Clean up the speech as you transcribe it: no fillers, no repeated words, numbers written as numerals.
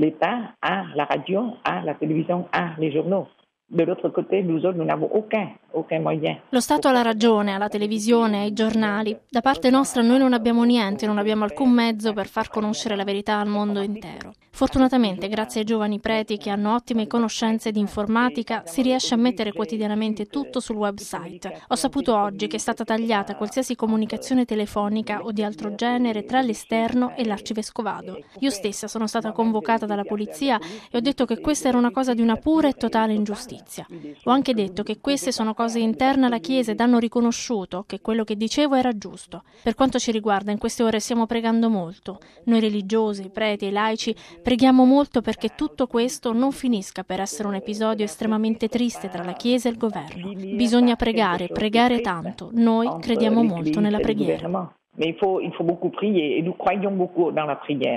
l'État ha la radio, ha la télévision, ha les journaux. De l'autre côté, nous autres, nous n'avons aucun moyen. Lo Stato ha la ragione, ha la televisione, ha i giornali. Da parte nostra noi non abbiamo niente, non abbiamo alcun mezzo per far conoscere la verità al mondo intero. Fortunatamente, grazie ai giovani preti che hanno ottime conoscenze di informatica, si riesce a mettere quotidianamente tutto sul website. Ho saputo oggi che è stata tagliata qualsiasi comunicazione telefonica o di altro genere tra l'esterno e l'arcivescovado. Io stessa sono stata convocata dalla polizia e ho detto che questa era una cosa di una pura e totale ingiustizia. Ho anche detto che queste sono cose interne alla Chiesa ed hanno riconosciuto che quello che dicevo era giusto. Per quanto ci riguarda, in queste ore stiamo pregando molto. Noi religiosi, preti e laici preghiamo molto perché tutto questo non finisca per essere un episodio estremamente triste tra la Chiesa e il governo. Bisogna pregare tanto. Noi crediamo molto nella preghiera. Mais il faut beaucoup prier et nous croyons beaucoup dans la prière.